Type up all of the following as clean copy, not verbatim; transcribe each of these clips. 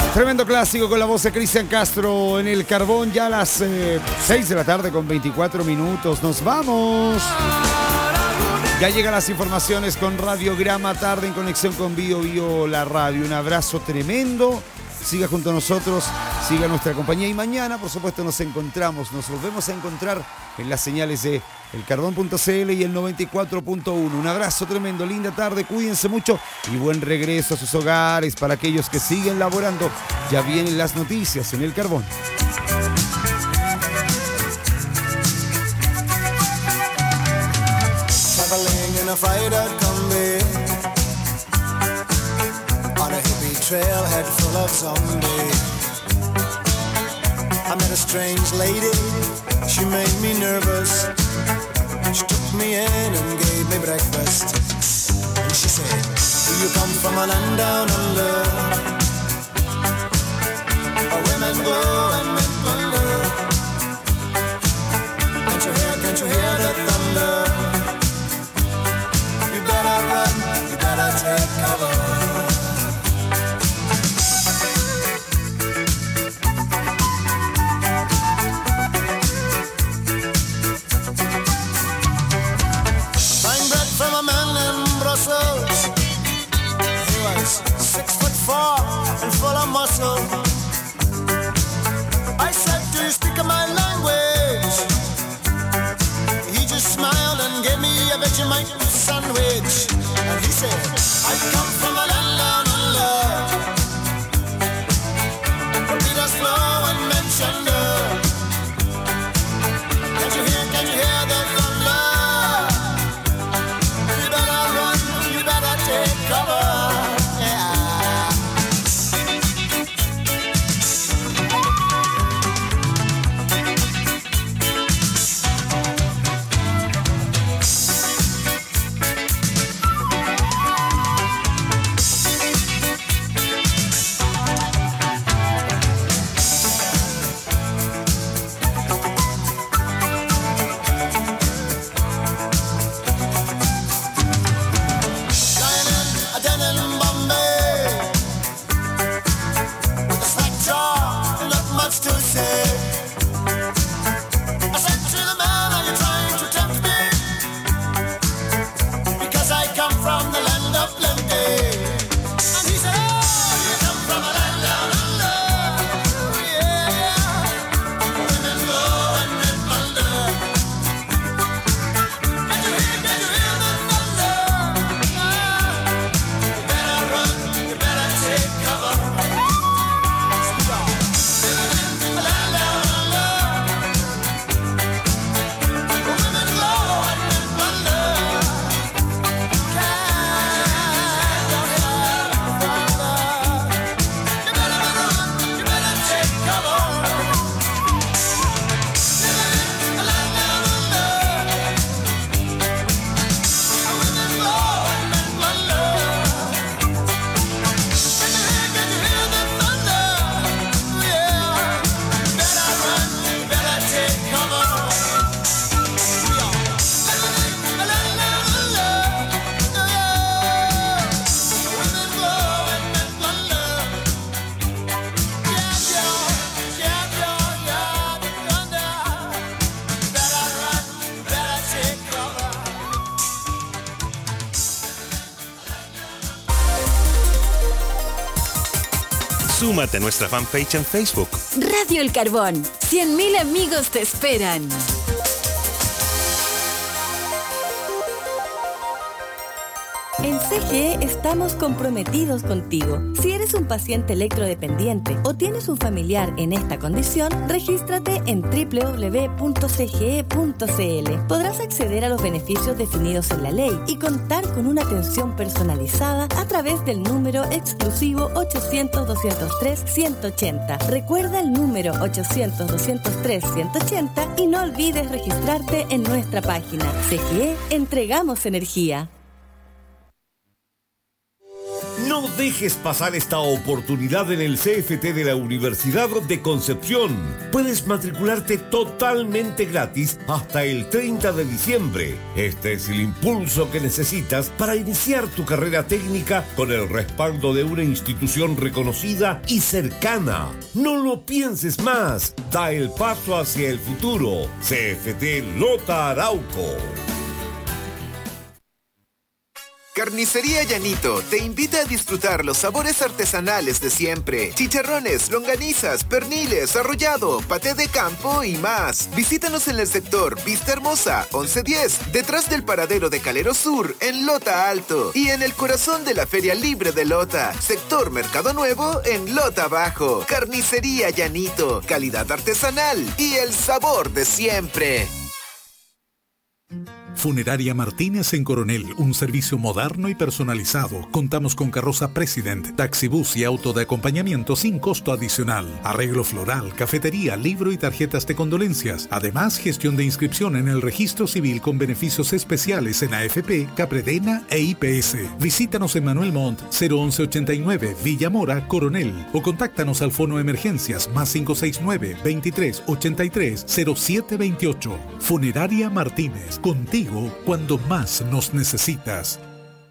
Tremendo clásico con la voz de Cristian Castro en el Carbón, ya a las 6 de la tarde con 24 minutos. Nos vamos. Ya llegan las informaciones con Radiograma Tarde en conexión con Bio Bio La Radio. Un abrazo tremendo. Siga junto a nosotros, siga nuestra compañía y mañana, por supuesto, nos volvemos a encontrar en las señales de elcarbón.cl y el 94.1. Un abrazo tremendo, linda tarde, cuídense mucho y buen regreso a sus hogares para aquellos que siguen laborando. Ya vienen las noticias en El Carbón. Trailhead full of zombies. I met a strange lady, she made me nervous. She took me in and gave me breakfast. And she said, do you come from a land down under? Where women go and men plunder. Can't you hear the thunder? You better run, you better take cover. He was 6'4" and full of muscle. I said, do you speak my language? He just smiled and gave me a Vegemite sandwich. And he said, I come from a land down under, where Peter's flow and men chunder. Can you hear the thunder? Súmate a nuestra fanpage en Facebook. Radio El Carbón. 100.000 amigos te esperan. En CGE estamos comprometidos contigo. Si eres un paciente electrodependiente o tienes un familiar en esta condición, regístrate en www.cge.cl. Podrás acceder a los beneficios definidos en la ley y contar con una atención personalizada a través del número exclusivo 800-203-180. Recuerda el número 800-203-180 y no olvides registrarte en nuestra página. CGE, entregamos energía. No No dejes pasar esta oportunidad en el CFT de la Universidad de Concepción. Puedes matricularte totalmente gratis hasta el 30 de diciembre. Este es el impulso que necesitas para iniciar tu carrera técnica con el respaldo de una institución reconocida y cercana. No lo pienses más. Da el paso hacia el futuro. CFT Lota Arauco. Carnicería Llanito te invita a disfrutar los sabores artesanales de siempre. Chicharrones, longanizas, perniles, arrollado, paté de campo y más. Visítanos en el sector Vista Hermosa, 1110, detrás del paradero de Calero Sur, en Lota Alto. Y en el corazón de la Feria Libre de Lota, sector Mercado Nuevo, en Lota Bajo. Carnicería Llanito, calidad artesanal y el sabor de siempre. Funeraria Martínez en Coronel, un servicio moderno y personalizado. Contamos con carroza President, taxibús y auto de acompañamiento sin costo adicional. Arreglo floral, cafetería, libro y tarjetas de condolencias. Además, gestión de inscripción en el registro civil con beneficios especiales en AFP, Capredena e IPS. Visítanos en Manuel Montt, 01189, Villa Mora, Coronel. O contáctanos al fono emergencias +569 23 83 0728. Funeraria Martínez, contigo cuando más nos necesitas.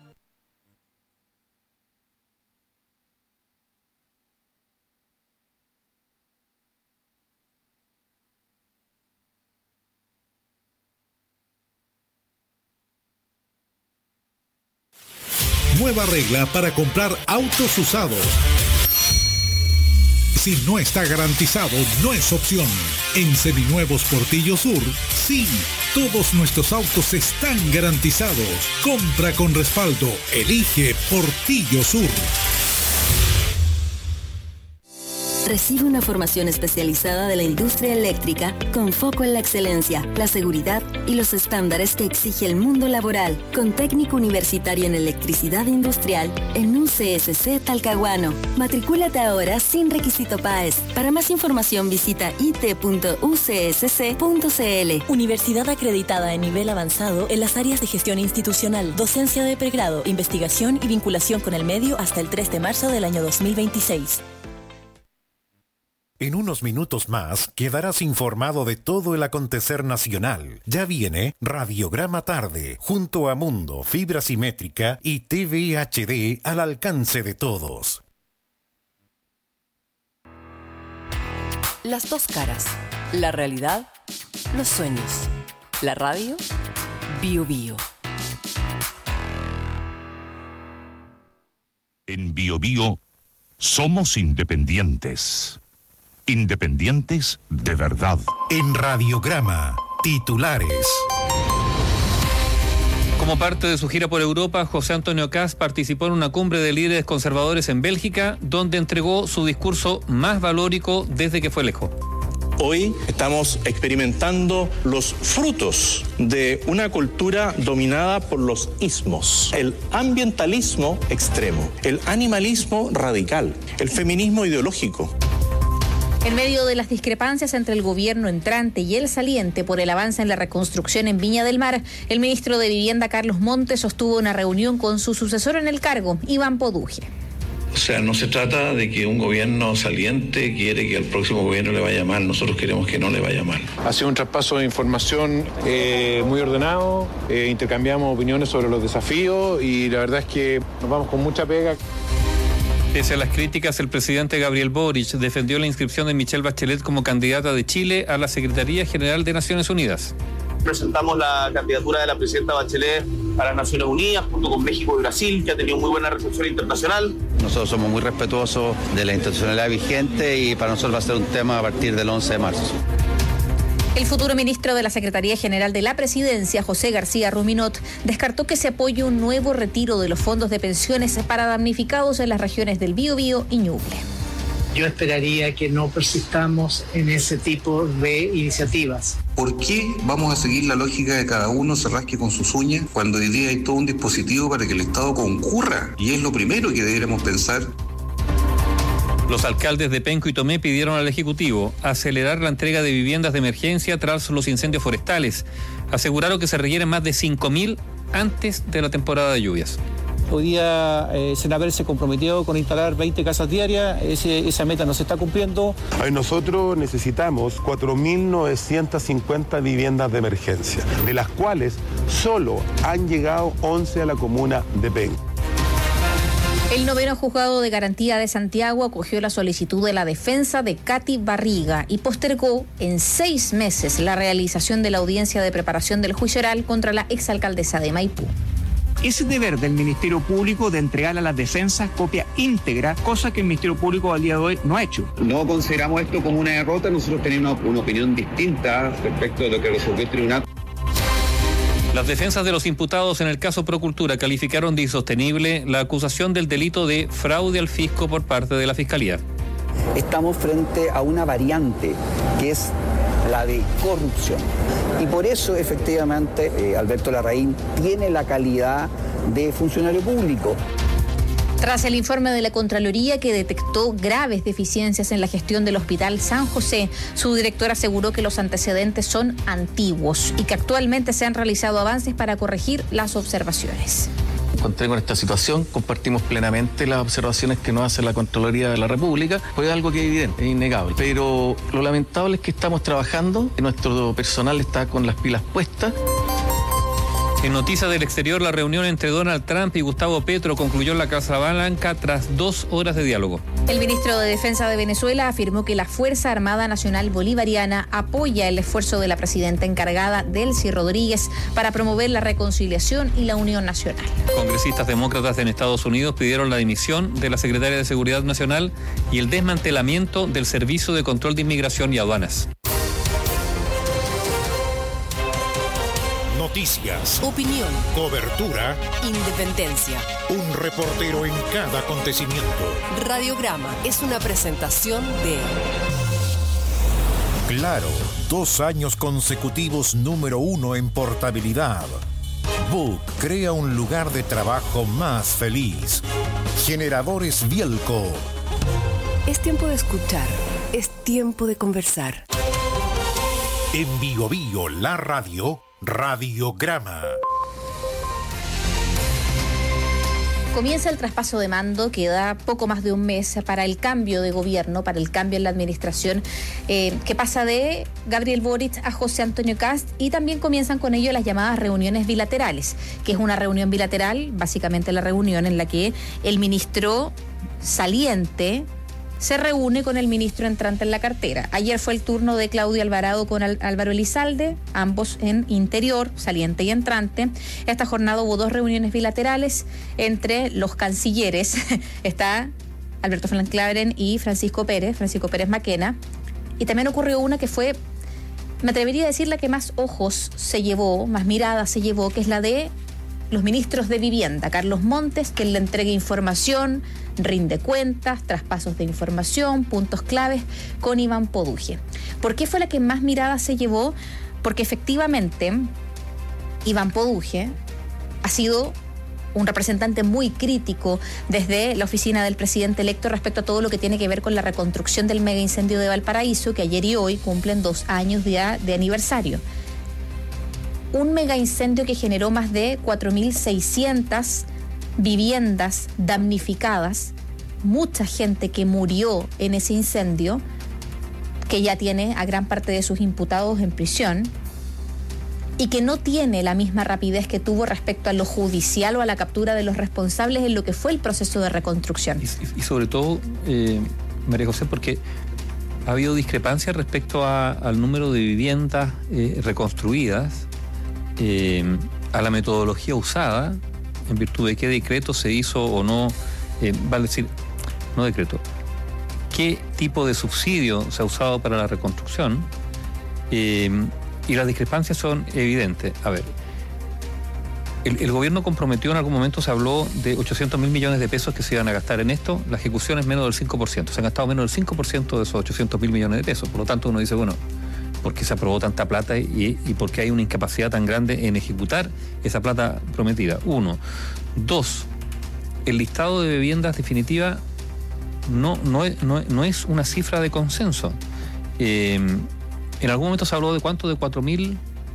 Nueva regla para comprar autos usados. Si no está garantizado, no es opción. En Seminuevos Portillo Sur, sí, todos nuestros autos están garantizados. Compra con respaldo. Elige Portillo Sur. Recibe una formación especializada de la industria eléctrica con foco en la excelencia, la seguridad y los estándares que exige el mundo laboral, con técnico universitario en electricidad industrial en UCSC Talcahuano. Matricúlate ahora sin requisito PAES. Para más información visita it.ucsc.cl. Universidad acreditada de nivel avanzado en las áreas de gestión institucional, docencia de pregrado, investigación y vinculación con el medio hasta el 3 de marzo del año 2026. En unos minutos más quedarás informado de todo el acontecer nacional. Ya viene Radiograma Tarde, junto a Mundo, Fibra Simétrica y TV HD al alcance de todos. Las dos caras. La realidad, los sueños. La radio, Bio Bio. En Bio Bio somos independientes. Independientes de verdad. En Radiograma, titulares. Como parte de su gira por Europa, José Antonio Kast participó en una cumbre de líderes conservadores en Bélgica, donde entregó su discurso más valórico desde que fue elegido. Hoy estamos experimentando los frutos de una cultura dominada por los ismos, el ambientalismo extremo, el animalismo radical, el feminismo ideológico. En medio de las discrepancias entre el gobierno entrante y el saliente por el avance en la reconstrucción en Viña del Mar, el ministro de Vivienda Carlos Montes sostuvo una reunión con su sucesor en el cargo, Iván Poduje. O sea, no se trata de que un gobierno saliente quiere que al próximo gobierno le vaya mal. Nosotros queremos que no le vaya mal. Ha sido un traspaso de información muy ordenado. Intercambiamos opiniones sobre los desafíos y la verdad es que nos vamos con mucha pega. Pese a las críticas, el presidente Gabriel Boric defendió la inscripción de Michelle Bachelet como candidata de Chile a la Secretaría General de Naciones Unidas. Presentamos la candidatura de la presidenta Bachelet a las Naciones Unidas junto con México y Brasil, que ha tenido muy buena recepción internacional. Nosotros somos muy respetuosos de la institucionalidad vigente y para nosotros va a ser un tema a partir del 11 de marzo. El futuro ministro de la Secretaría General de la Presidencia, José García Ruminot, descartó que se apoye un nuevo retiro de los fondos de pensiones para damnificados en las regiones del Biobío y Ñuble. Yo esperaría que no persistamos en ese tipo de iniciativas. ¿Por qué vamos a seguir la lógica de cada uno se rasque con sus uñas cuando hoy día hay todo un dispositivo para que el Estado concurra? Y es lo primero que deberíamos pensar. Los alcaldes de Penco y Tomé pidieron al Ejecutivo acelerar la entrega de viviendas de emergencia tras los incendios forestales. Aseguraron que se requieren más de 5.000 antes de la temporada de lluvias. Hoy día Senaver se comprometió con instalar 20 casas diarias, esa meta no se está cumpliendo. Nosotros necesitamos 4.950 viviendas de emergencia, de las cuales solo han llegado 11 a la comuna de Penco. El 9º Juzgado de Garantía de Santiago acogió la solicitud de la defensa de Katy Barriga y postergó en 6 meses la realización de la audiencia de preparación del juicio oral contra la exalcaldesa de Maipú. Es deber del Ministerio Público de entregar a las defensas copia íntegra, cosa que el Ministerio Público al día de hoy no ha hecho. No consideramos esto como una derrota, nosotros tenemos una opinión distinta respecto de lo que resolvió el tribunal. Las defensas de los imputados en el caso Procultura calificaron de insostenible la acusación del delito de fraude al fisco por parte de la Fiscalía. Estamos frente a una variante que es la de corrupción. Y por eso, efectivamente, Alberto Larraín tiene la calidad de funcionario público. Tras el informe de la Contraloría que detectó graves deficiencias en la gestión del Hospital San José, su director aseguró que los antecedentes son antiguos y que actualmente se han realizado avances para corregir las observaciones. Encontré con esta situación, compartimos plenamente las observaciones que nos hace la Contraloría de la República, pues algo que es evidente, es innegable. Pero lo lamentable es que estamos trabajando, nuestro personal está con las pilas puestas. En noticias del exterior, la reunión entre Donald Trump y Gustavo Petro concluyó en la Casa Blanca tras 2 horas de diálogo. El ministro de Defensa de Venezuela afirmó que la Fuerza Armada Nacional Bolivariana apoya el esfuerzo de la presidenta encargada, Delcy Rodríguez, para promover la reconciliación y la unión nacional. Congresistas demócratas en Estados Unidos pidieron la dimisión de la secretaria de Seguridad Nacional y el desmantelamiento del Servicio de Control de Inmigración y Aduanas. Noticias, opinión, cobertura, independencia. Un reportero en cada acontecimiento. Radiograma es una presentación de Claro, 2 años consecutivos número 1 en portabilidad. Book crea un lugar de trabajo más feliz. Generadores Bielco. Es tiempo de escuchar, es tiempo de conversar. En Bio Bio, la radio, Radiograma. Comienza el traspaso de mando, queda poco más de un mes para el cambio de gobierno, para el cambio en la administración, que pasa de Gabriel Boric a José Antonio Kast, y también comienzan con ello las llamadas reuniones bilaterales, que es una reunión bilateral, básicamente la reunión en la que el ministro saliente se reúne con el ministro entrante en la cartera. Ayer fue el turno de Claudio Alvarado con Álvaro Elizalde, ambos en interior, saliente y entrante. Esta jornada hubo 2 reuniones bilaterales entre los cancilleres. Está Alberto Van Claveren y Francisco Pérez Maquena. Y también ocurrió una que fue, me atrevería a decir, la que más ojos se llevó, más miradas se llevó, que es la de los ministros de Vivienda, Carlos Montes, que le entregue información, rinde cuentas, traspasos de información, puntos claves, con Iván Poduje. ¿Por qué fue la que más miradas se llevó? Porque efectivamente Iván Poduje ha sido un representante muy crítico desde la oficina del presidente electo respecto a todo lo que tiene que ver con la reconstrucción del mega incendio de Valparaíso, que ayer y hoy cumplen 2 años de aniversario. Un mega incendio que generó más de 4.600 viviendas damnificadas, mucha gente que murió en ese incendio, que ya tiene a gran parte de sus imputados en prisión, y que no tiene la misma rapidez que tuvo respecto a lo judicial o a la captura de los responsables en lo que fue el proceso de reconstrucción. Y sobre todo, María José, porque ha habido discrepancia respecto al número de viviendas reconstruidas, a la metodología usada, en virtud de qué decreto se hizo o no, vale decir, no decreto, qué tipo de subsidio se ha usado para la reconstrucción, y las discrepancias son evidentes. A ver, el gobierno comprometió, en algún momento se habló de 800.000 millones de pesos que se iban a gastar en esto. La ejecución es menos del 5%, se han gastado menos del 5% de esos 800.000 millones de pesos. Por lo tanto, uno dice, bueno, ¿por qué se aprobó tanta plata y por qué hay una incapacidad tan grande en ejecutar esa plata prometida? 1. 2. El listado de viviendas definitiva no es una cifra de consenso. En algún momento se habló de ¿cuánto? De 4.000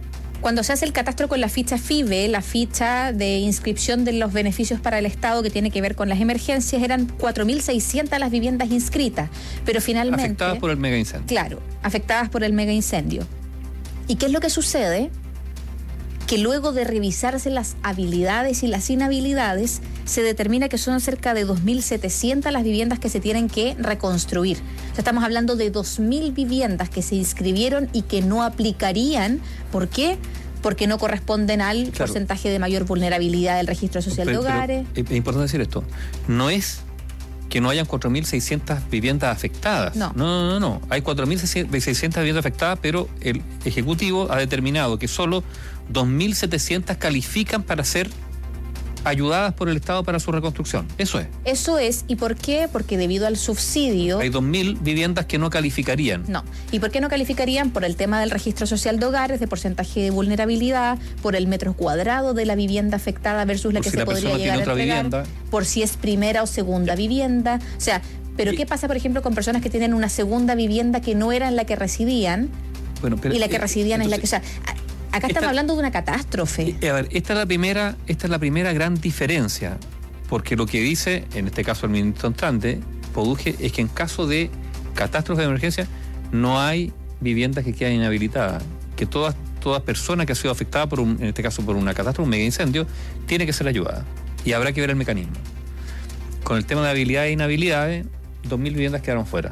Cuando se hace el catastro con la ficha FIBE, la ficha de inscripción de los beneficios para el Estado que tiene que ver con las emergencias, eran 4.600 las viviendas inscritas, pero finalmente... Afectadas por el mega incendio. Claro, afectadas por el mega incendio. ¿Y qué es lo que sucede? Que luego de revisarse las habilidades y las inhabilidades, se determina que son cerca de 2.700 las viviendas que se tienen que reconstruir. O sea, estamos hablando de 2.000 viviendas que se inscribieron y que no aplicarían. ¿Por qué? Porque no corresponden al porcentaje de mayor vulnerabilidad del registro social de hogares. Es importante decir esto. No es que no hayan 4.600 viviendas afectadas. No. Hay 4.600 viviendas afectadas, pero el Ejecutivo ha determinado que solo 2.700 califican para ser ayudadas por el Estado para su reconstrucción. Eso es. Eso es. ¿Y por qué? Porque debido al subsidio... Hay 2.000 viviendas que no calificarían. No. ¿Y por qué no calificarían? Por el tema del registro social de hogares, de porcentaje de vulnerabilidad, por el metro cuadrado de la vivienda afectada versus la que se podría llegar a entregar, por si es primera o segunda vivienda. O sea, pero ¿qué pasa, por ejemplo, con personas que tienen una segunda vivienda que no era en la que residían? Bueno, pero, y la que residían entonces, es la que... O sea, acá estamos hablando de una catástrofe. A ver, esta es la primera gran diferencia, porque lo que dice, en este caso el ministro entrante, Poduje, es que en caso de catástrofe de emergencia no hay viviendas que quedan inhabilitadas, que toda persona que ha sido afectada por en este caso por una catástrofe, un mega incendio, tiene que ser ayudada, y habrá que ver el mecanismo. Con el tema de habilidades e inhabilidades, 2.000 viviendas quedaron fuera.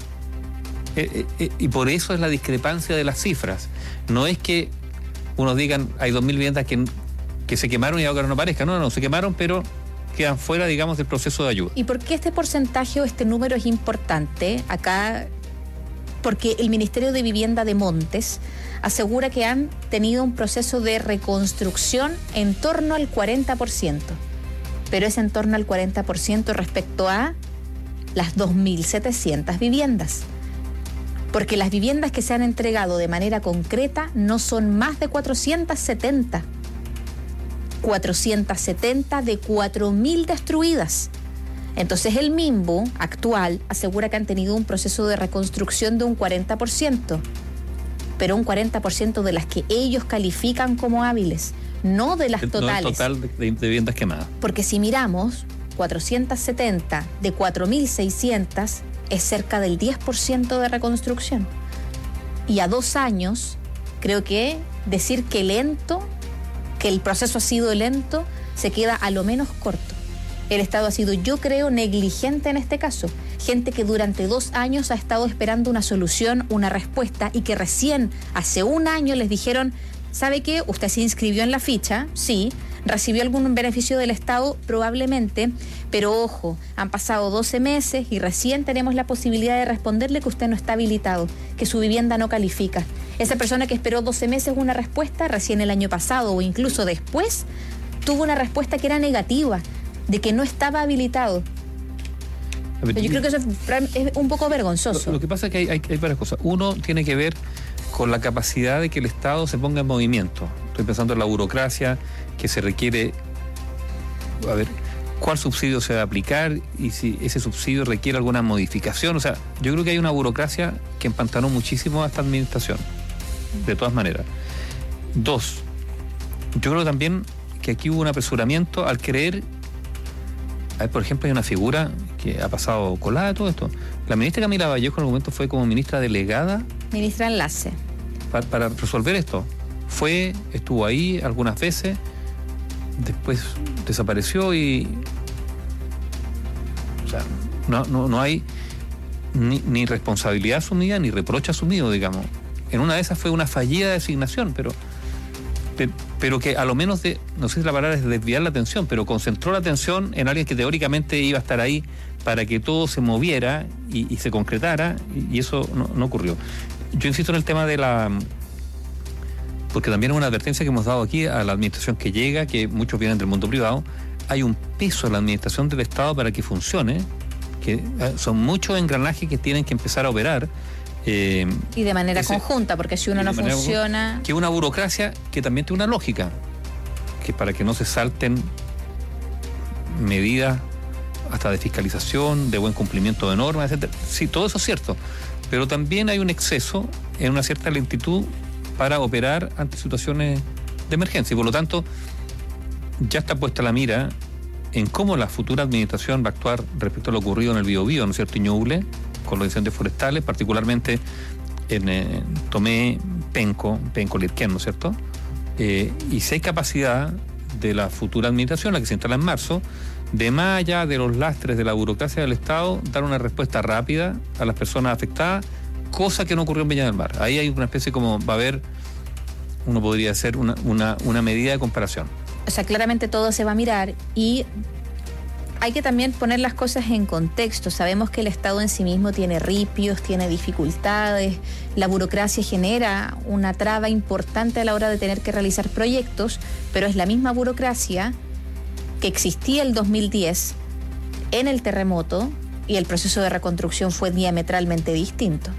Y por eso es la discrepancia de las cifras. No es que unos digan hay 2.000 viviendas que se quemaron y ahora no aparezcan. No, se quemaron, pero quedan fuera, digamos, del proceso de ayuda. ¿Y por qué este porcentaje o este número es importante? Acá, porque el Ministerio de Vivienda de Montes asegura que han tenido un proceso de reconstrucción en torno al 40%, pero es en torno al 40% respecto a las 2.700 viviendas. Porque las viviendas que se han entregado de manera concreta no son más de 470. 470 de 4.000 destruidas. Entonces el MIMBU actual asegura que han tenido un proceso de reconstrucción de un 40%, pero un 40% de las que ellos califican como hábiles, no de las totales. No el total de viviendas quemadas. Porque si miramos, 470 de 4.600... es cerca del 10% de reconstrucción. Y a 2 años, creo que decir que el proceso ha sido lento, se queda a lo menos corto. El Estado ha sido, yo creo, negligente en este caso. Gente que durante 2 años ha estado esperando una solución, una respuesta, y que recién hace 1 año les dijeron, ¿sabe qué? Usted se inscribió en la ficha, sí. ¿Recibió algún beneficio del Estado? Probablemente, pero ojo, han pasado 12 meses y recién tenemos la posibilidad de responderle que usted no está habilitado, que su vivienda no califica. Esa persona que esperó 12 meses una respuesta, recién el año pasado o incluso después, tuvo una respuesta que era negativa, de que no estaba habilitado. Yo creo que eso es un poco vergonzoso. Lo que pasa es que hay varias cosas. Uno tiene que ver con la capacidad de que el Estado se ponga en movimiento. Estoy pensando en la burocracia que se requiere, a ver, cuál subsidio se va a aplicar y si ese subsidio requiere alguna modificación. O sea, yo creo que hay una burocracia que empantanó muchísimo a esta administración, de todas maneras. 2, yo creo también que aquí hubo un apresuramiento al creer, a ver, por ejemplo, hay una figura que ha pasado colada de todo esto. La ministra Camila Vallejo en algún momento fue como ministra delegada. Ministra enlace. Para resolver esto. Estuvo ahí algunas veces, después desapareció y... O sea, no hay ni responsabilidad asumida ni reproche asumido, digamos. En una de esas fue una fallida designación, pero que a lo menos, no sé si la palabra es desviar la atención, pero concentró la atención en alguien que teóricamente iba a estar ahí para que todo se moviera y se concretara, y eso no ocurrió. Yo insisto en el tema de porque también es una advertencia que hemos dado aquí a la administración que llega, que muchos vienen del mundo privado. Hay un peso en la administración del Estado para que funcione, que son muchos engranajes que tienen que empezar a operar. Y de manera conjunta, porque si uno no funciona... Que una burocracia que también tiene una lógica, que para que no se salten medidas hasta de fiscalización, de buen cumplimiento de normas, etcétera. Sí, todo eso es cierto, pero también hay un exceso en una cierta lentitud para operar ante situaciones emergencia, y por lo tanto ya está puesta la mira en cómo la futura administración va a actuar respecto a lo ocurrido en el Biobío, ¿no es cierto?, Ñuble, con los incendios forestales, particularmente en Tomé, Penco, Lirquén, ¿no es cierto? Y si hay capacidad de la futura administración, la que se instala en marzo, de más allá de los lastres de la burocracia del Estado, dar una respuesta rápida a las personas afectadas, cosa que no ocurrió en Viña del Mar. Ahí hay una especie como, va a haber, uno podría hacer una medida de comparación. O sea, claramente todo se va a mirar y hay que también poner las cosas en contexto. Sabemos que el Estado en sí mismo tiene ripios, tiene dificultades, la burocracia genera una traba importante a la hora de tener que realizar proyectos, pero es la misma burocracia que existía el 2010 en el terremoto y el proceso de reconstrucción fue diametralmente distinto.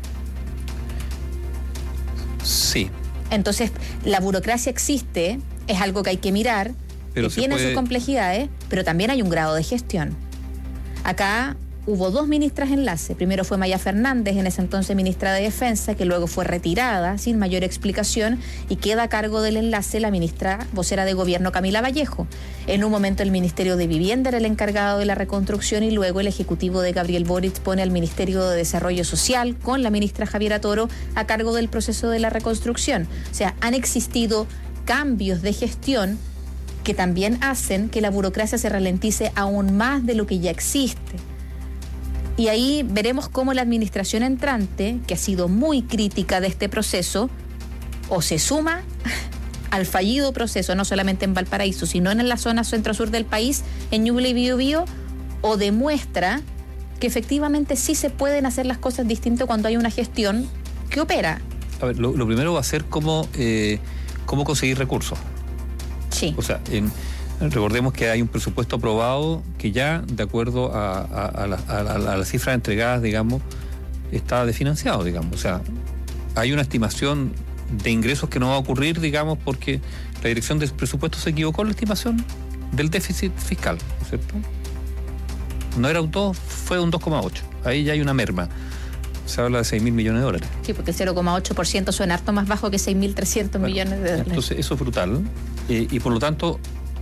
Sí. Entonces, la burocracia existe, es algo que hay que mirar, pero que tiene sus complejidades, pero también hay un grado de gestión. Acá hubo 2 ministras enlace. Primero fue Maya Fernández, en ese entonces ministra de Defensa, que luego fue retirada sin mayor explicación y queda a cargo del enlace la ministra vocera de Gobierno, Camila Vallejo. En un momento el Ministerio de Vivienda era el encargado de la reconstrucción y luego el Ejecutivo de Gabriel Boric pone al Ministerio de Desarrollo Social con la ministra Javiera Toro a cargo del proceso de la reconstrucción. O sea, han existido cambios de gestión que también hacen que la burocracia se ralentice aún más de lo que ya existe. Y ahí veremos cómo la administración entrante, que ha sido muy crítica de este proceso, o se suma al fallido proceso, no solamente en Valparaíso, sino en la zona centro-sur del país, en Ñuble y Biobío, o demuestra que efectivamente sí se pueden hacer las cosas distintas cuando hay una gestión que opera. A ver, lo primero va a ser cómo conseguir recursos. Sí. O sea, recordemos que hay un presupuesto aprobado que ya, de acuerdo a las cifras entregadas, digamos, está desfinanciado, digamos. O sea, hay una estimación de ingresos que no va a ocurrir, digamos, porque la dirección del presupuesto se equivocó en la estimación del déficit fiscal, ¿no es cierto? No era un 2, fue un 2,8. Ahí ya hay una merma. Se habla de 6.000 millones de dólares. Sí, porque el 0,8% suena harto más bajo que 6.300 millones de dólares. Entonces, eso es brutal. Y por lo tanto,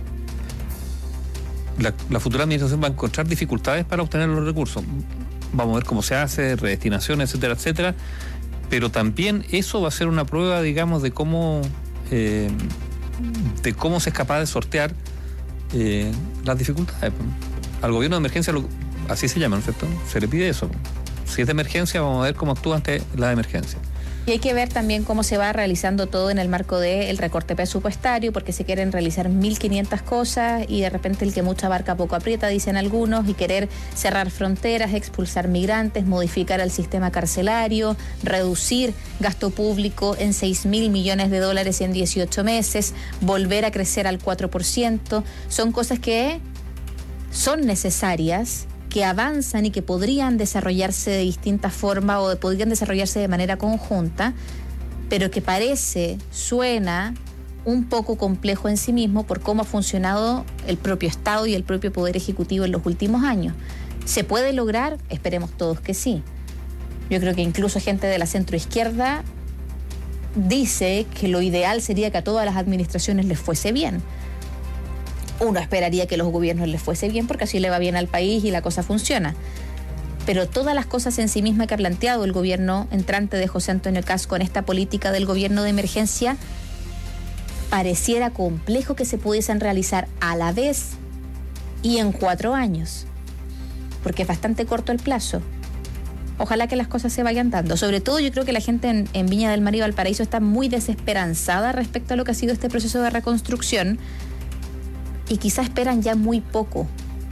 la futura administración va a encontrar dificultades para obtener los recursos. Vamos a ver cómo se hace, redestinación, etcétera, etcétera. Pero también eso va a ser una prueba, digamos, de cómo se es capaz de sortear las dificultades. Al gobierno de emergencia, así se llama, ¿no es cierto? Se le pide eso. Si es de emergencia, vamos a ver cómo actúa ante la emergencia. Y hay que ver también cómo se va realizando todo en el marco del recorte presupuestario, porque se quieren realizar 1.500 cosas y de repente el que mucha barca poco aprieta, dicen algunos, y querer cerrar fronteras, expulsar migrantes, modificar el sistema carcelario, reducir gasto público en 6.000 millones de dólares en 18 meses, volver a crecer al 4%. Son cosas que son necesarias, que avanzan y que podrían desarrollarse de distintas formas o podrían desarrollarse de manera conjunta, pero que suena un poco complejo en sí mismo por cómo ha funcionado el propio Estado y el propio Poder Ejecutivo en los últimos años. ¿Se puede lograr? Esperemos todos que sí. Yo creo que incluso gente de la centroizquierda dice que lo ideal sería que a todas las administraciones les fuese bien. Uno esperaría que a los gobiernos les fuese bien porque así le va bien al país y la cosa funciona. Pero todas las cosas en sí mismas que ha planteado el gobierno entrante de José Antonio Kast con esta política del gobierno de emergencia, pareciera complejo que se pudiesen realizar a la vez y en 4 años, porque es bastante corto el plazo. Ojalá que las cosas se vayan dando. Sobre todo yo creo que la gente en Viña del Mar y Valparaíso está muy desesperanzada respecto a lo que ha sido este proceso de reconstrucción, y quizá esperan ya muy poco.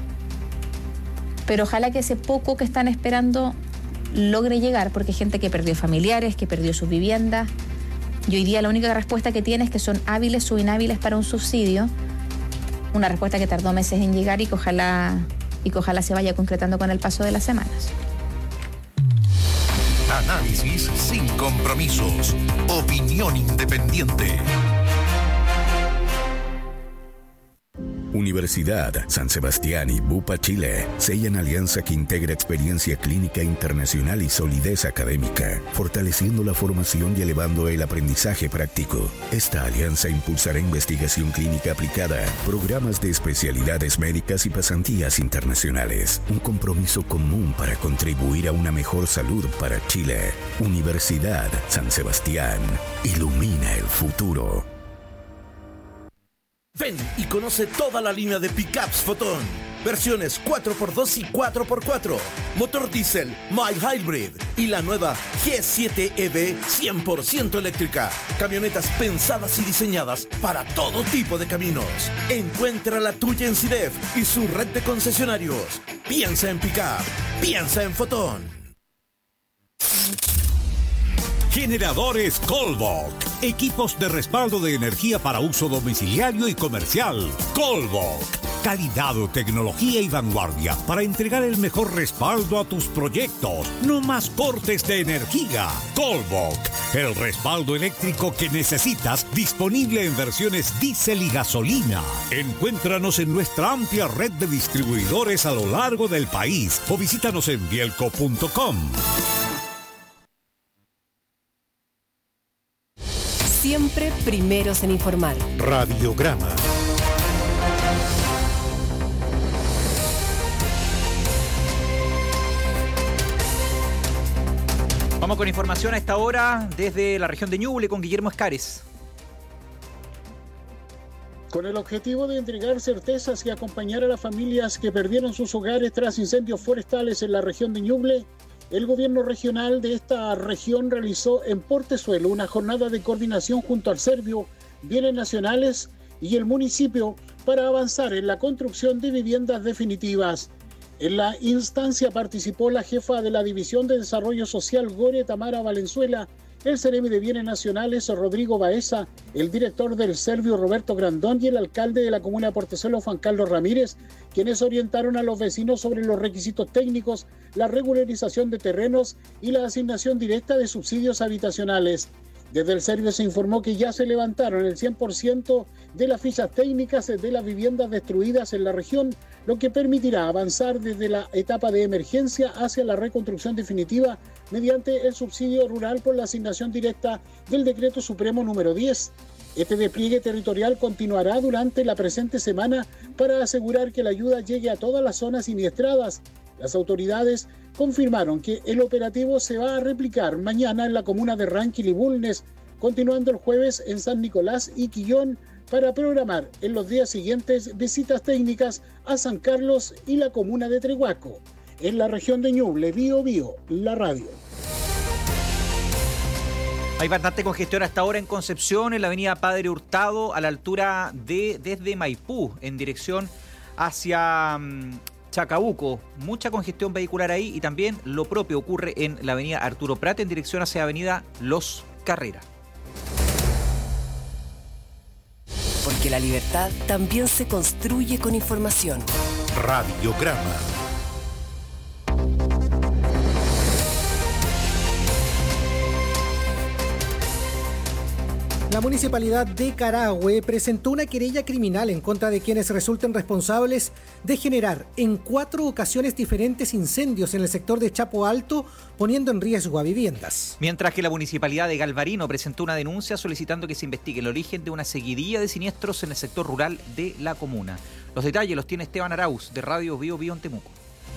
Pero ojalá que ese poco que están esperando logre llegar, porque hay gente que perdió familiares, que perdió sus viviendas. Y hoy día la única respuesta que tiene es que son hábiles o inhábiles para un subsidio. Una respuesta que tardó meses en llegar y que ojalá se vaya concretando con el paso de las semanas. Análisis sin compromisos. Opinión independiente. Universidad San Sebastián y Bupa Chile sellan alianza que integra experiencia clínica internacional y solidez académica, fortaleciendo la formación y elevando el aprendizaje práctico. Esta alianza impulsará investigación clínica aplicada, programas de especialidades médicas y pasantías internacionales. Un compromiso común para contribuir a una mejor salud para Chile. Universidad San Sebastián. Ilumina el futuro. Ven y conoce toda la línea de pickups Fotón. Versiones 4x2 y 4x4. Motor diésel, mild hybrid y la nueva G7 EV 100% eléctrica. Camionetas pensadas y diseñadas para todo tipo de caminos. Encuentra la tuya en CIDEF y su red de concesionarios. Piensa en pickup. Piensa en Fotón. Generadores Colbok. Equipos de respaldo de energía para uso domiciliario y comercial. Colbok. Calidad, tecnología y vanguardia para entregar el mejor respaldo a tus proyectos. No más cortes de energía. Colbok. El respaldo eléctrico que necesitas, disponible en versiones diésel y gasolina. Encuéntranos en nuestra amplia red de distribuidores a lo largo del país o visítanos en bielco.com. Siempre primeros en informar. Radiograma. Vamos con información a esta hora desde la región de Ñuble con Guillermo Escares. Con el objetivo de entregar certezas y acompañar a las familias que perdieron sus hogares tras incendios forestales en la región de Ñuble, el gobierno regional de esta región realizó en Portezuelo una jornada de coordinación junto al Servio, Bienes Nacionales y el municipio para avanzar en la construcción de viviendas definitivas. En la instancia participó la jefa de la División de Desarrollo Social Gore Tamara Valenzuela, el Seremi de Bienes Nacionales Rodrigo Baeza, el director del Servio Roberto Grandón y el alcalde de la comuna de Portezuelo Juan Carlos Ramírez, quienes orientaron a los vecinos sobre los requisitos técnicos, la regularización de terrenos y la asignación directa de subsidios habitacionales. Desde el Servio se informó que ya se levantaron el 100% de las fichas técnicas de las viviendas destruidas en la región, lo que permitirá avanzar desde la etapa de emergencia hacia la reconstrucción definitiva mediante el subsidio rural por la asignación directa del Decreto Supremo número 10. Este despliegue territorial continuará durante la presente semana para asegurar que la ayuda llegue a todas las zonas siniestradas. Las autoridades confirmaron que el operativo se va a replicar mañana en la comuna de Ranquil y Bulnes, continuando el jueves en San Nicolás y Quillón, para programar en los días siguientes visitas técnicas a San Carlos y la comuna de Trehuaco. En la región de Ñuble, Bío Bío, la radio. Hay bastante congestión hasta ahora en Concepción, en la avenida Padre Hurtado, a la altura de desde Maipú, en dirección hacia Chacabuco. Mucha congestión vehicular ahí y también lo propio ocurre en la avenida Arturo Prat, en dirección hacia avenida Los Carreras. Porque la libertad también se construye con información. Radiograma. La municipalidad de Carahue presentó una querella criminal en contra de quienes resulten responsables de generar en 4 ocasiones diferentes incendios en el sector de Chapo Alto, poniendo en riesgo a viviendas. Mientras que la municipalidad de Galvarino presentó una denuncia solicitando que se investigue el origen de una seguidilla de siniestros en el sector rural de la comuna. Los detalles los tiene Esteban Arauz, de Radio Bío Bío en Temuco.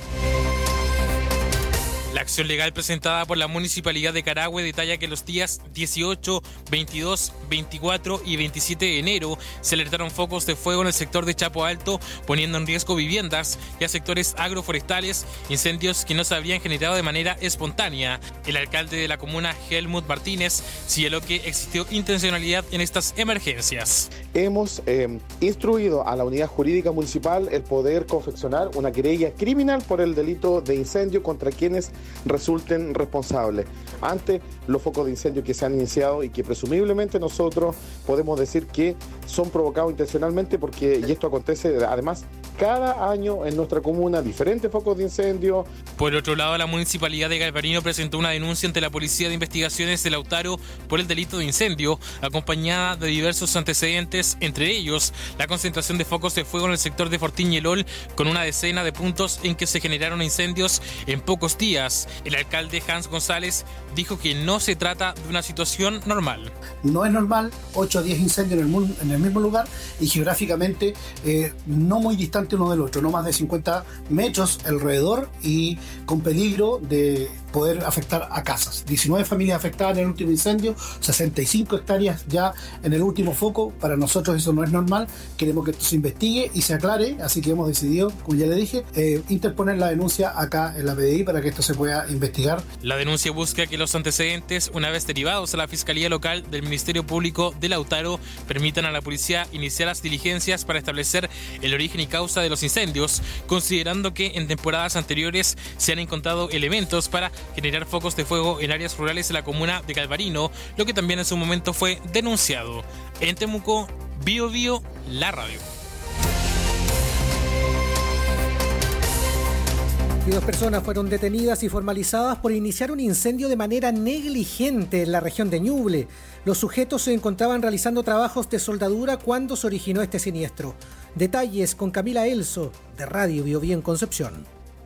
La acción legal presentada por la Municipalidad de Carahue detalla que los días 18, 22, 24 y 27 de enero se alertaron focos de fuego en el sector de Chapo Alto, poniendo en riesgo viviendas y a sectores agroforestales, incendios que no se habían generado de manera espontánea. El alcalde de la comuna, Helmut Martínez, señaló que existió intencionalidad en estas emergencias. Hemos instruido a la unidad jurídica municipal el poder confeccionar una querella criminal por el delito de incendio contra quienes resulten responsables ante los focos de incendio que se han iniciado y que presumiblemente nosotros podemos decir que son provocados intencionalmente, y esto acontece además cada año en nuestra comuna, diferentes focos de incendio. Por otro lado, la Municipalidad de Galvarino presentó una denuncia ante la Policía de Investigaciones de Lautaro por el delito de incendio, acompañada de diversos antecedentes, entre ellos la concentración de focos de fuego en el sector de Fortín y Elol, con una decena de puntos en que se generaron incendios en pocos días. El alcalde Hans González dijo que no se trata de una situación normal. No es normal 8 a 10 incendios en el mismo lugar y geográficamente no muy distante uno del otro, no más de 50 metros alrededor y con peligro de poder afectar a casas. 19 familias afectadas en el último incendio, 65 hectáreas ya en el último foco. Para nosotros eso no es normal, queremos que esto se investigue y se aclare, así que hemos decidido, como ya le dije, interponer la denuncia acá en la PDI para que esto se pueda investigar. La denuncia busca que los antecedentes, una vez derivados a la Fiscalía Local del Ministerio Público de Lautaro, permitan a la policía iniciar las diligencias para establecer el origen y causa de los incendios, considerando que en temporadas anteriores se han encontrado elementos para generar focos de fuego en áreas rurales de la comuna de Galvarino, lo que también en su momento fue denunciado. En Temuco, Bio Bio, la radio. Y 2 personas fueron detenidas y formalizadas por iniciar un incendio de manera negligente en la región de Ñuble. Los sujetos se encontraban realizando trabajos de soldadura cuando se originó este siniestro. Detalles con Camila Elso, de Radio Bio Bio en Concepción.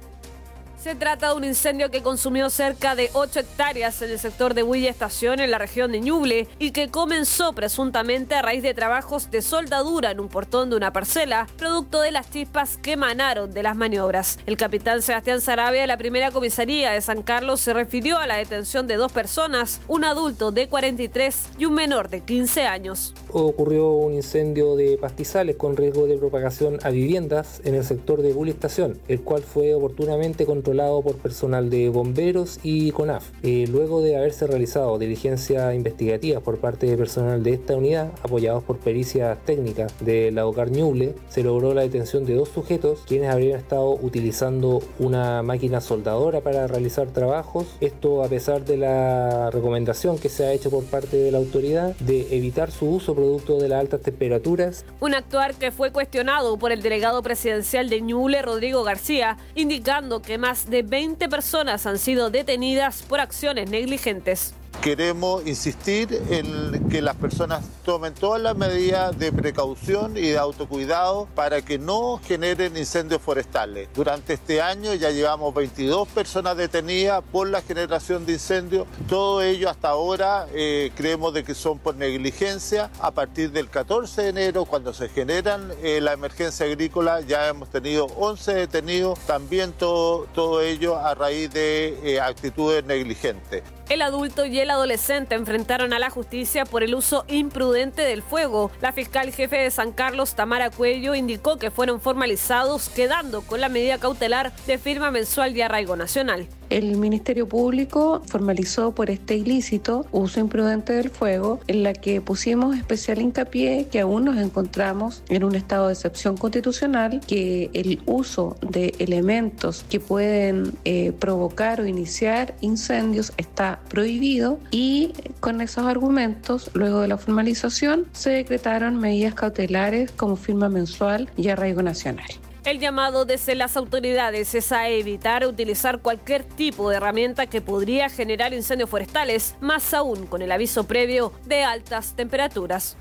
Se trata de un incendio que consumió cerca de 8 hectáreas en el sector de Huilla Estación, en la región de Ñuble, y que comenzó presuntamente a raíz de trabajos de soldadura en un portón de una parcela, producto de las chispas que emanaron de las maniobras. El capitán Sebastián Sarabia de la primera comisaría de San Carlos se refirió a la detención de 2 personas, un adulto de 43 y un menor de 15 años. Ocurrió un incendio de pastizales con riesgo de propagación a viviendas en el sector de Huilla Estación, el cual fue oportunamente controlado por personal de bomberos y CONAF. Luego de haberse realizado diligencias investigativas por parte de personal de esta unidad, apoyados por pericias técnicas de la OCAR Ñuble, se logró la detención de 2 sujetos, quienes habrían estado utilizando una máquina soldadora para realizar trabajos. Esto a pesar de la recomendación que se ha hecho por parte de la autoridad de evitar su uso producto de las altas temperaturas. Un actuar que fue cuestionado por el delegado presidencial de Ñuble, Rodrigo García, indicando que más de 20 personas han sido detenidas por acciones negligentes. Queremos insistir en que las personas tomen todas las medidas de precaución y de autocuidado para que no generen incendios forestales. Durante este año ya llevamos 22 personas detenidas por la generación de incendios. Todo ello hasta ahora creemos de que son por negligencia. A partir del 14 de enero, cuando se generan la emergencia agrícola, ya hemos tenido 11 detenidos. También todo ello a raíz de actitudes negligentes. El adulto y el adolescente enfrentaron a la justicia por el uso imprudente del fuego. La fiscal jefe de San Carlos, Tamara Cuello, indicó que fueron formalizados, quedando con la medida cautelar de firma mensual y arraigo nacional. El Ministerio Público formalizó por este ilícito, uso imprudente del fuego, en la que pusimos especial hincapié que aún nos encontramos en un estado de excepción constitucional, que el uso de elementos que pueden provocar o iniciar incendios está prohibido, y con esos argumentos, luego de la formalización, se decretaron medidas cautelares como firma mensual y arraigo nacional. El llamado desde las autoridades es a evitar utilizar cualquier tipo de herramienta que podría generar incendios forestales, más aún con el aviso previo de altas temperaturas.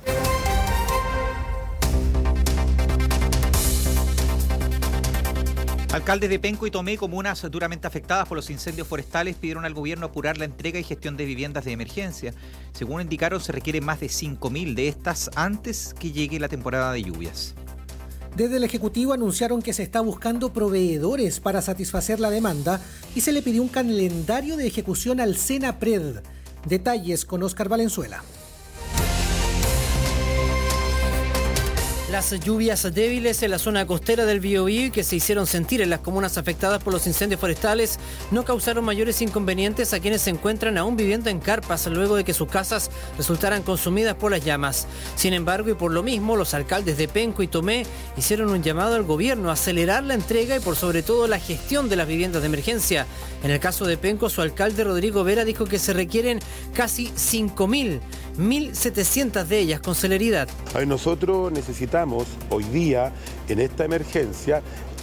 Alcaldes de Penco y Tomé, comunas duramente afectadas por los incendios forestales, pidieron al gobierno apurar la entrega y gestión de viviendas de emergencia. Según indicaron, se requieren más de 5.000 de estas antes que llegue la temporada de lluvias. Desde el Ejecutivo anunciaron que se está buscando proveedores para satisfacer la demanda y se le pidió un calendario de ejecución al Senapred. Detalles con Óscar Valenzuela. Las lluvias débiles en la zona costera del Biobío y que se hicieron sentir en las comunas afectadas por los incendios forestales no causaron mayores inconvenientes a quienes se encuentran aún viviendo en carpas luego de que sus casas resultaran consumidas por las llamas. Sin embargo, y por lo mismo, los alcaldes de Penco y Tomé hicieron un llamado al gobierno a acelerar la entrega y por sobre todo la gestión de las viviendas de emergencia. En el caso de Penco, su alcalde Rodrigo Vera dijo que se requieren casi 5.000, 1.700 de ellas con celeridad. Nosotros necesitamos hoy día, en esta emergencia,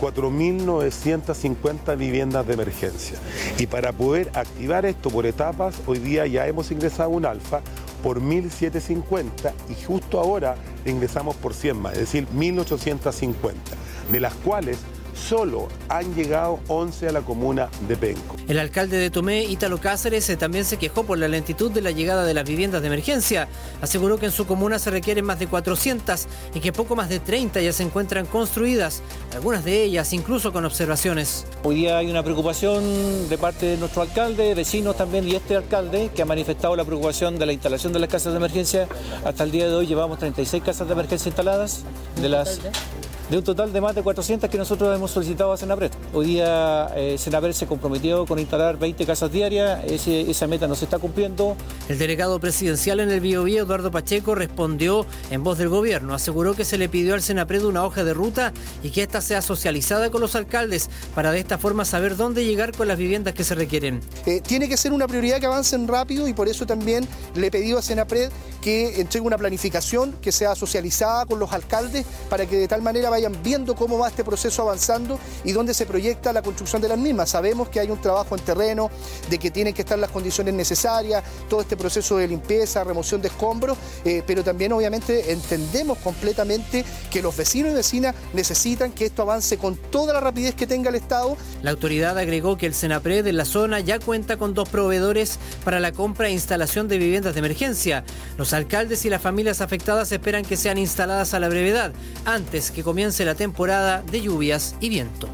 4.950 viviendas de emergencia. Y para poder activar esto por etapas, hoy día ya hemos ingresado un alfa por 1.750 y justo ahora ingresamos por 100 más, es decir, 1.850, de las cuales solo han llegado 11 a la comuna de Penco. El alcalde de Tomé, Ítalo Cáceres, también se quejó por la lentitud de la llegada de las viviendas de emergencia. Aseguró que en su comuna se requieren más de 400 y que poco más de 30 ya se encuentran construidas, algunas de ellas incluso con observaciones. Hoy día hay una preocupación de parte de nuestro alcalde, vecinos también y este alcalde que ha manifestado la preocupación de la instalación de las casas de emergencia. Hasta el día de hoy llevamos 36 casas de emergencia instaladas de un total de más de 400 que nosotros hemos solicitado a Senapred. Hoy día Senapred se comprometió con instalar 20 casas diarias, esa meta no se está cumpliendo. El delegado presidencial en el Biobío, Eduardo Pacheco, respondió en voz del gobierno. Aseguró que se le pidió al Senapred una hoja de ruta y que ésta sea socializada con los alcaldes para de esta forma saber dónde llegar con las viviendas que se requieren. Tiene que ser una prioridad que avancen rápido y por eso también le he pedido a Senapred que entregue una planificación que sea socializada con los alcaldes para que de tal manera vayan viendo cómo va este proceso avanzando y dónde se proyecta la construcción de las mismas. Sabemos que hay un trabajo en terreno, de que tienen que estar las condiciones necesarias, todo este proceso de limpieza, remoción de escombros, pero también obviamente entendemos completamente que los vecinos y vecinas necesitan que esto avance con toda la rapidez que tenga el Estado. La autoridad agregó que el Senapred en la zona ya cuenta con 2 proveedores para la compra e instalación de viviendas de emergencia. Los alcaldes y las familias afectadas esperan que sean instaladas a la brevedad, antes que comience la temporada de lluvias y viento.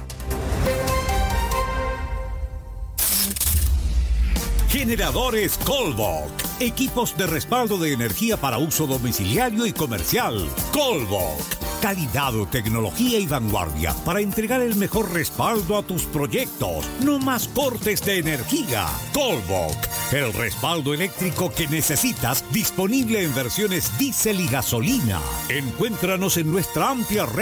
Generadores Colbok. Equipos de respaldo de energía para uso domiciliario y comercial. Colbok. Calidad, tecnología y vanguardia para entregar el mejor respaldo a tus proyectos. No más cortes de energía. Colbok. El respaldo eléctrico que necesitas, disponible en versiones diésel y gasolina. Encuéntranos en nuestra amplia red